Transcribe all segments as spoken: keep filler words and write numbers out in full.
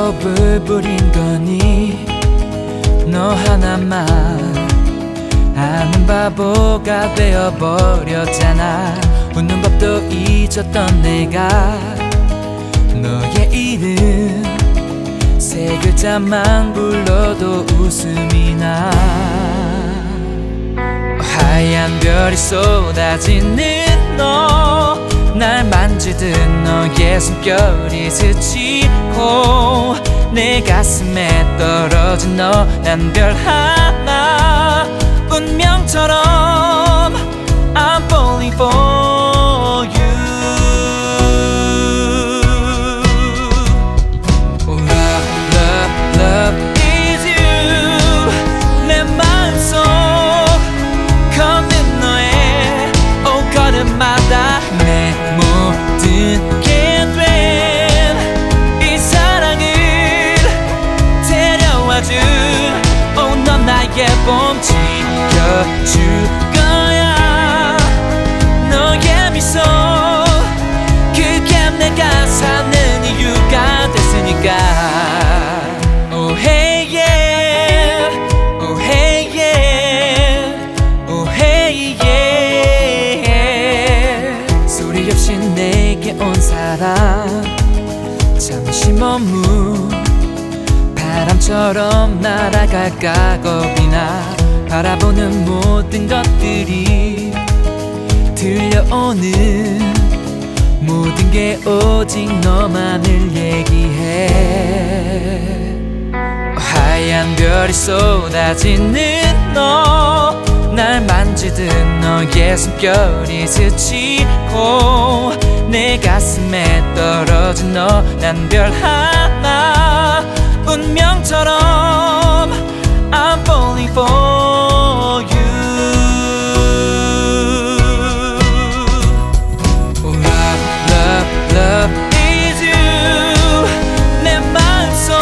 호흡을 부린 거니 너 하나만 아는 바보가 되어버렸잖아. 웃는 법도 잊었던 내가 너의 이름 세 글자만 불러도 웃음이 나. 하얀 별이 쏟아지는 너 날 만지듯 너의 숨결이 스치고 내 가슴에 떨어진 너 난 별 하나 운명처럼 I'm falling for you. Love, love, love is you. 내 마음속 걷는 너의 옷걸음마다 내 모든 게 된 이 사랑을 데려와준 oh, 넌 나의 봄 지켜줄 거야. 너의 미소 그게 내가 사는 이유가 됐으니까. Oh hey yeah, oh hey yeah, oh hey yeah. 소리 없이 내게 온 사랑 잠시 머문 바람처럼 날아갈까 겁이 나. 바라보는 모든 것들이 들려오는 모든 게 오직 너만을 얘기해. 하얀 별이 쏟아지는 너 날 만지듯 너의 숨결이 스치고 내 가슴에 떨어진 너 난 별 하나 운명처럼 I'm falling for you. Love, love, love is you. 내 마음속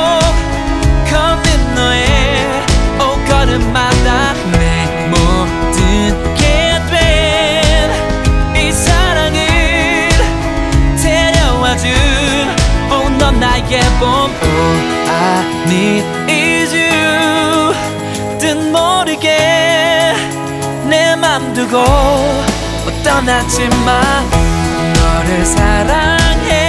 걷는 너의 옷걸음마다 내 모든 게 된 이 사랑을 데려와준 oh, 넌 나의 봄 All I need is you. 뜻 모르게 내 맘 두고 떠났지만 너를 사랑해.